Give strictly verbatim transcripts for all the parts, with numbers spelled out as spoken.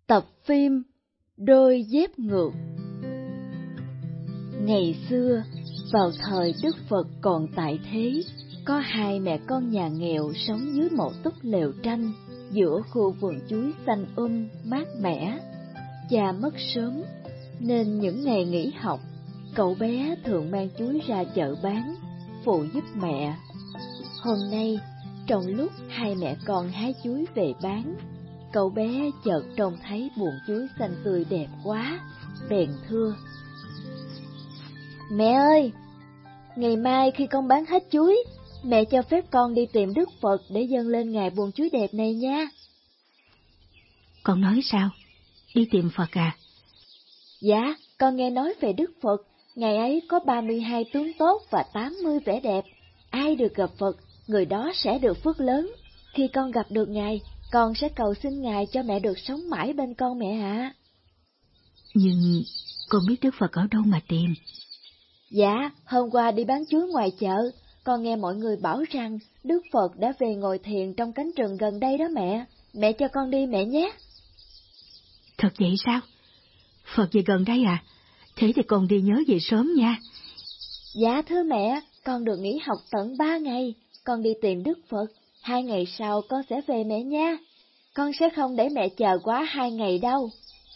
Tập phim Đôi dép ngược. Ngày xưa, vào thời Đức Phật còn tại thế, có hai mẹ con nhà nghèo sống dưới một túp lều tranh giữa khu vườn chuối xanh um mát mẻ. Cha mất sớm, nên những ngày nghỉ học, cậu bé thường mang chuối ra chợ bán, phụ giúp mẹ. Hôm nay, trong lúc hai mẹ con hái chuối về bán, cậu bé chợt trông thấy buồng chuối xanh tươi đẹp quá, bèn thưa: "Mẹ ơi, ngày mai khi con bán hết chuối, mẹ cho phép con đi tìm Đức Phật để dâng lên Ngài buồng chuối đẹp này nha." Con nói sao? Đi tìm Phật à? Dạ, con nghe nói về Đức Phật, Ngài ấy có ba mươi hai tướng tốt và tám mươi vẻ đẹp. Ai được gặp Phật, người đó sẽ được phước lớn. Khi con gặp được Ngài, con sẽ cầu xin Ngài cho mẹ được sống mãi bên con mẹ ạ. Nhưng con biết Đức Phật ở đâu mà tìm? Dạ, hôm qua đi bán chuối ngoài chợ, con nghe mọi người bảo rằng Đức Phật đã về ngồi thiền trong cánh rừng gần đây đó mẹ. Mẹ cho con đi mẹ nhé. Thật vậy sao? Phật về gần đây à? Thế thì con đi nhớ về sớm nha. Dạ thưa mẹ, con được nghỉ học tận ba ngày. Con đi tìm Đức Phật, hai ngày sau con sẽ về mẹ nha. Con sẽ không để mẹ chờ quá hai ngày đâu.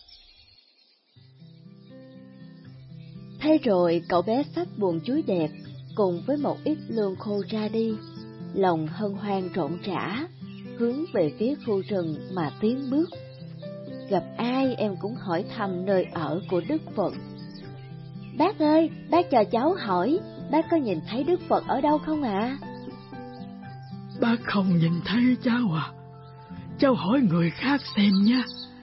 Thế rồi cậu bé xách buồng chuối đẹp cùng với một ít lương khô ra đi, lòng hân hoan rộn rã, hướng về phía khu rừng mà tiến bước. Gặp ai em cũng hỏi thăm nơi ở của Đức Phật. "Bác ơi, bác cho cháu hỏi, bác có nhìn thấy Đức Phật ở đâu không ạ?" À? "Bác không nhìn thấy cháu à? Cháu hỏi người khác xem nha."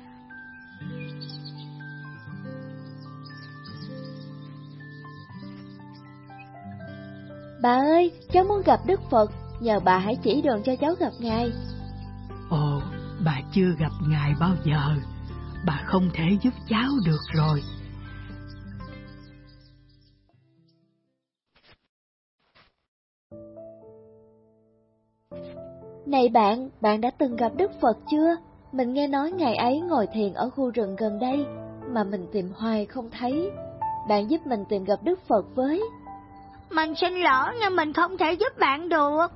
"Bà ơi, cháu muốn gặp Đức Phật, nhờ bà hãy chỉ đường cho cháu gặp Ngài." "Ồ, bà chưa gặp Ngài bao giờ, bà không thể giúp cháu được rồi." "Này bạn, bạn đã từng gặp Đức Phật chưa? Mình nghe nói Ngài ấy ngồi thiền ở khu rừng gần đây, mà mình tìm hoài không thấy. Bạn giúp mình tìm gặp Đức Phật với." "Mình xin lỗi nhưng mình không thể giúp bạn được."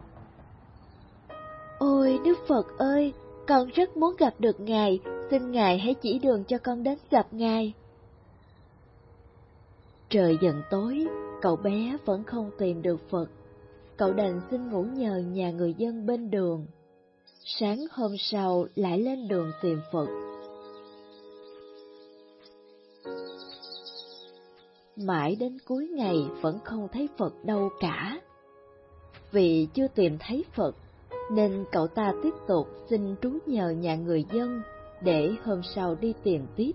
"Ôi Đức Phật ơi, con rất muốn gặp được Ngài, xin Ngài hãy chỉ đường cho con đến gặp Ngài." Trời dần tối, cậu bé vẫn không tìm được Phật. Cậu đành xin ngủ nhờ nhà người dân bên đường. Sáng hôm sau lại lên đường tìm Phật. Mãi đến cuối ngày vẫn không thấy Phật đâu cả. Vì chưa tìm thấy Phật, nên cậu ta tiếp tục xin trú nhờ nhà người dân để hôm sau đi tìm tiếp.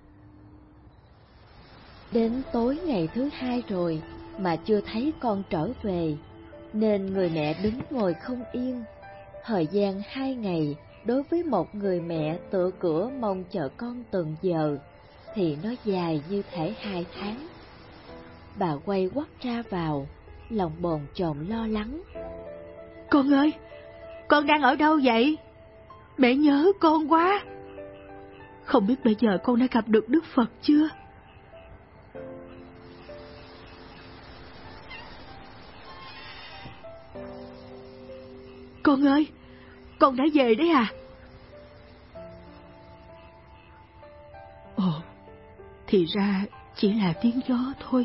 Đến tối ngày thứ hai rồi mà chưa thấy con trở về, nên người mẹ đứng ngồi không yên. Thời gian hai ngày đối với một người mẹ tựa cửa mong chờ con từng giờ thì nó dài như thể hai tháng. Bà quay quắt ra vào, lòng bồn chồn lo lắng. "Con ơi, con đang ở đâu vậy? Mẹ nhớ con quá. Không biết bây giờ con đã gặp được Đức Phật chưa?" "Con ơi, con đã về đấy à?" "Ồ, thì ra chỉ là tiếng gió thôi."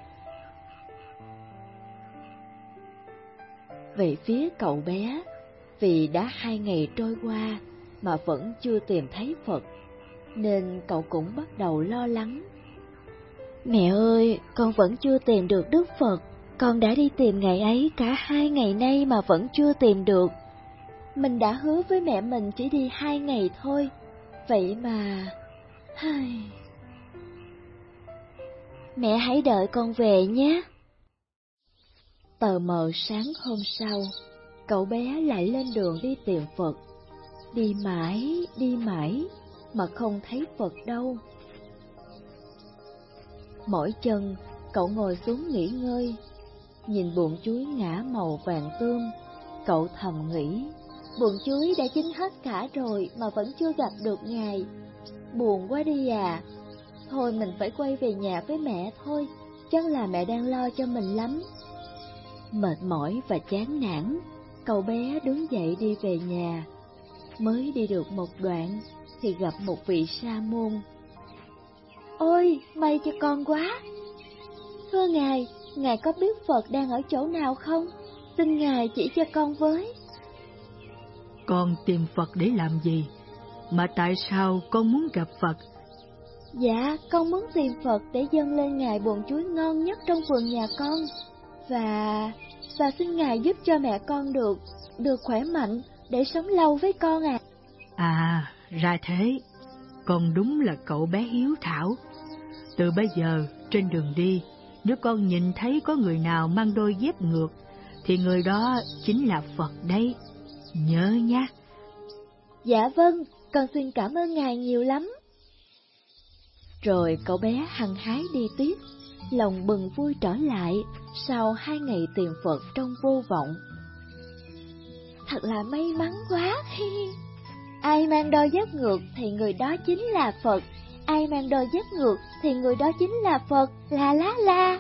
Về phía cậu bé, vì đã hai ngày trôi qua mà vẫn chưa tìm thấy Phật, nên cậu cũng bắt đầu lo lắng. "Mẹ ơi, con vẫn chưa tìm được Đức Phật. Con đã đi tìm Ngài ấy cả hai ngày nay mà vẫn chưa tìm được. Mình đã hứa với mẹ mình chỉ đi hai ngày thôi, vậy mà... Mẹ hãy đợi con về nhé." Tờ mờ sáng hôm sau, cậu bé lại lên đường đi tìm Phật. Đi mãi, đi mãi, mà không thấy Phật đâu. Mỏi chân, cậu ngồi xuống nghỉ ngơi. Nhìn buồng chuối ngả màu vàng tươm, cậu thầm nghĩ, buồng chuối đã chín hết cả rồi mà vẫn chưa gặp được Ngài. buồn quá đi à. Thôi mình phải quay về nhà với mẹ thôi, chắc là mẹ đang lo cho mình lắm. Mệt mỏi và chán nản, cậu bé đứng dậy đi về nhà. Mới đi được một đoạn thì gặp một vị sa môn. Ôi, may cho con quá. Thưa ngài, ngài có biết Phật đang ở chỗ nào không? Xin ngài chỉ cho con với. Con tìm Phật để làm gì? Mà tại sao con muốn gặp Phật? Dạ, con muốn tìm Phật để dâng lên ngài buồn chuối ngon nhất trong vườn nhà con. Và... và xin ngài giúp cho mẹ con được, được khỏe mạnh để sống lâu với con à. À, ra thế. Con đúng là cậu bé hiếu thảo. Từ bây giờ, trên đường đi, nếu con nhìn thấy có người nào mang đôi dép ngược, thì người đó chính là Phật đấy. Nhớ nhé. Dạ vâng, con xin cảm ơn ngài nhiều lắm. Rồi cậu bé hăng hái đi tiếp, lòng bừng vui trở lại sau hai ngày tìm Phật trong vô vọng. Thật là may mắn quá. Ai mang đôi dép ngược thì người đó chính là Phật. Ai mang đôi dép ngược thì người đó chính là Phật. La la la.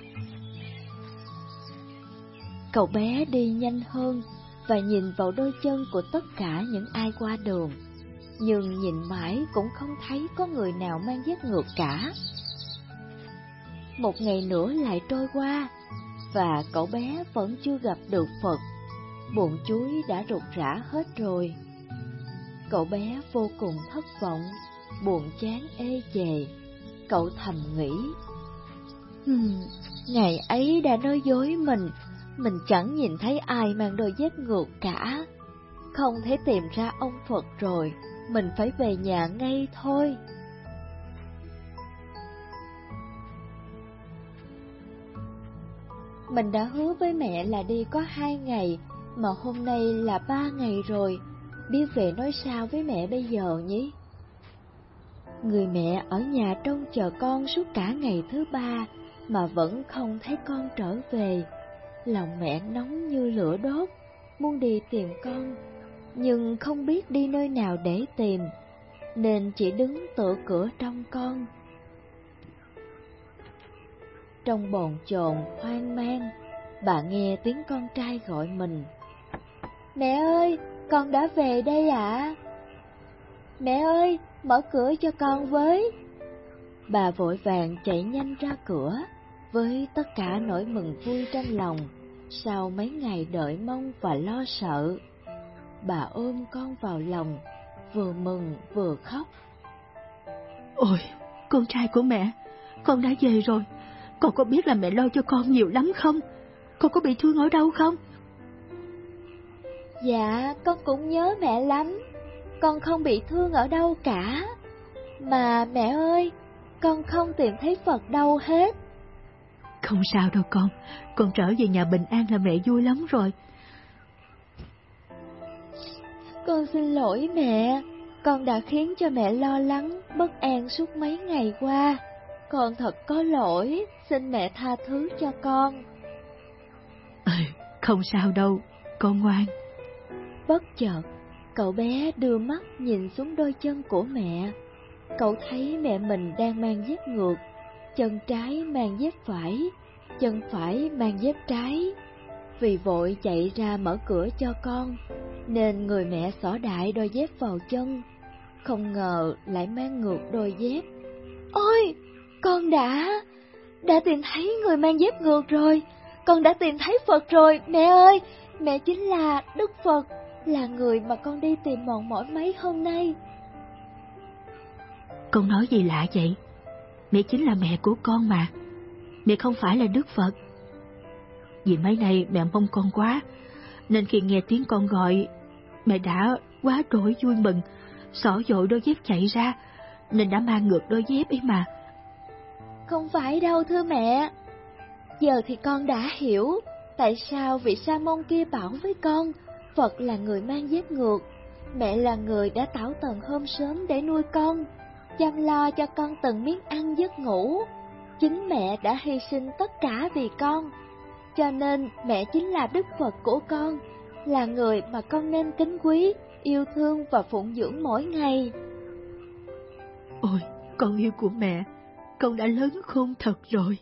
Cậu bé đi nhanh hơn và nhìn vào đôi chân của tất cả những ai qua đường, nhưng nhìn mãi cũng không thấy có người nào mang dép ngược cả. Một ngày nữa lại trôi qua, và cậu bé vẫn chưa gặp được Phật. Bụng chuối đã rục rã hết rồi. Cậu bé vô cùng thất vọng, buồn chán ê chề. Cậu thầm nghĩ, hmm, ngày ấy đã nói dối mình, mình chẳng nhìn thấy ai mang đôi dép ngược cả. Không thể tìm ra ông Phật rồi, mình phải về nhà ngay thôi. Mình đã hứa với mẹ là đi có hai ngày, mà hôm nay là ba ngày rồi, biết về nói sao với mẹ bây giờ nhỉ? Người mẹ ở nhà trông chờ con suốt cả ngày thứ ba, mà vẫn không thấy con trở về. Lòng mẹ nóng như lửa đốt, muốn đi tìm con, nhưng không biết đi nơi nào để tìm, nên chỉ đứng tựa cửa trông con. Trong bồn chồn hoang mang, bà nghe tiếng con trai gọi mình. Mẹ ơi, con đã về đây ạ. À? Mẹ ơi, mở cửa cho con với. Bà vội vàng chạy nhanh ra cửa, với tất cả nỗi mừng vui trong lòng, sau mấy ngày đợi mong và lo sợ. Bà ôm con vào lòng, vừa mừng vừa khóc. Ôi, con trai của mẹ, con đã về rồi. Con có biết là mẹ lo cho con nhiều lắm không? Con có bị thương ở đâu không? Dạ, con cũng nhớ mẹ lắm. Con không bị thương ở đâu cả. Mà mẹ ơi, con không tìm thấy Phật đâu hết. Không sao đâu con, con trở về nhà bình an là mẹ vui lắm rồi. Con xin lỗi mẹ, con đã khiến cho mẹ lo lắng, bất an suốt mấy ngày qua. Con thật có lỗi, xin mẹ tha thứ cho con. Ừ, không sao đâu, con ngoan. Bất chợt, cậu bé đưa mắt nhìn xuống đôi chân của mẹ. Cậu thấy mẹ mình đang mang dép ngược, chân trái mang dép phải, chân phải mang dép trái. Vì vội chạy ra mở cửa cho con, nên người mẹ xỏ đại đôi dép vào chân. Không ngờ lại mang ngược đôi dép. Ôi, con đã, đã tìm thấy người mang dép ngược rồi. Con đã tìm thấy Phật rồi, mẹ ơi. Mẹ chính là Đức Phật, là người mà con đi tìm mòn mỏi mấy hôm nay. Con nói gì lạ vậy? Mẹ chính là mẹ của con mà. Mẹ không phải là Đức Phật. Vì mấy nay mẹ mong con quá, nên khi nghe tiếng con gọi, mẹ đã quá đổi vui mừng, xỏ dội đôi dép chạy ra, nên đã mang ngược đôi dép ấy mà. Không phải đâu thưa mẹ. Giờ thì con đã hiểu tại sao vị sa môn kia bảo với con Phật là người mang dép ngược. Mẹ là người đã tảo tần hôm sớm để nuôi con, chăm lo cho con từng miếng ăn giấc ngủ. Chính mẹ đã hy sinh tất cả vì con, cho nên mẹ chính là Đức Phật của con, là người mà con nên kính quý, yêu thương và phụng dưỡng mỗi ngày. Ôi, Con yêu của mẹ, con đã lớn khôn thật rồi.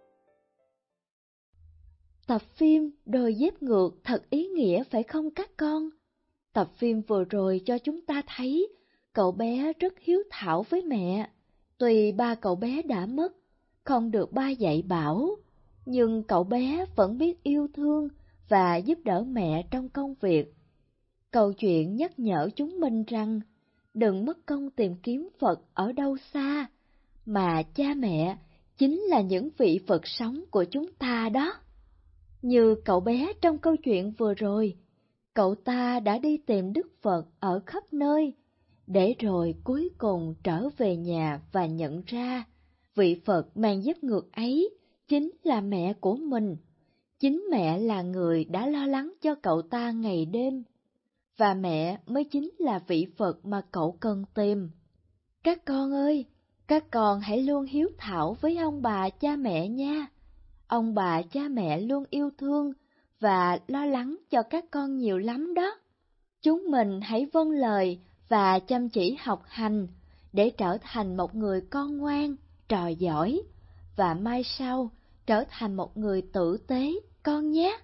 Tập phim Đôi dép ngược thật ý nghĩa phải không các con? Tập phim vừa rồi cho chúng ta thấy cậu bé rất hiếu thảo với mẹ. Tuy ba cậu bé đã mất, không được ba dạy bảo, nhưng cậu bé vẫn biết yêu thương và giúp đỡ mẹ trong công việc. Câu chuyện nhắc nhở chúng mình rằng đừng mất công tìm kiếm Phật ở đâu xa, mà cha mẹ chính là những vị Phật sống của chúng ta đó. Như cậu bé trong câu chuyện vừa rồi, cậu ta đã đi tìm Đức Phật ở khắp nơi, để rồi cuối cùng trở về nhà và nhận ra vị Phật mang dép ngược ấy chính là mẹ của mình. Chính mẹ là người đã lo lắng cho cậu ta ngày đêm, và mẹ mới chính là vị Phật mà cậu cần tìm. Các con ơi, các con hãy luôn hiếu thảo với ông bà cha mẹ nha. Ông bà cha mẹ luôn yêu thương và lo lắng cho các con nhiều lắm đó. Chúng mình hãy vâng lời và chăm chỉ học hành để trở thành một người con ngoan, trò giỏi, và mai sau trở thành một người tử tế con nhé.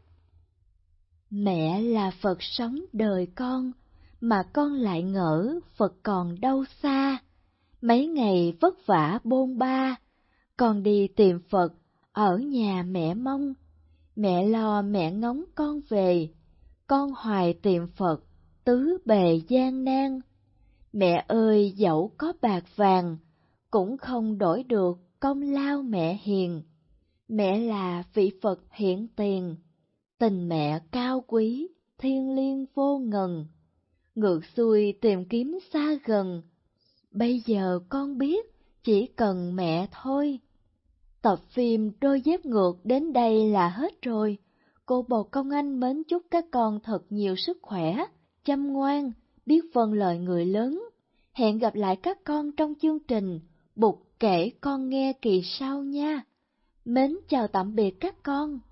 Mẹ là Phật sống đời con, mà con lại ngỡ Phật còn đâu xa. Mấy ngày vất vả bôn ba, con đi tìm Phật ở nhà mẹ mong. Mẹ lo mẹ ngóng con về, con hoài tìm Phật tứ bề gian nan. Mẹ ơi, dẫu có bạc vàng cũng không đổi được công lao mẹ hiền. Mẹ là vị Phật hiện tiền, tình mẹ cao quý, thiêng liêng vô ngần. Ngược xuôi tìm kiếm xa gần, bây giờ con biết chỉ cần mẹ thôi. Tập phim Đôi dép ngược đến đây là hết rồi. Cô Bồ Công Anh mến chúc các con thật nhiều sức khỏe, chăm ngoan, biết vâng lời người lớn. Hẹn gặp lại các con trong chương trình Bụt kể con nghe kỳ sau nha. Mến chào tạm biệt các con.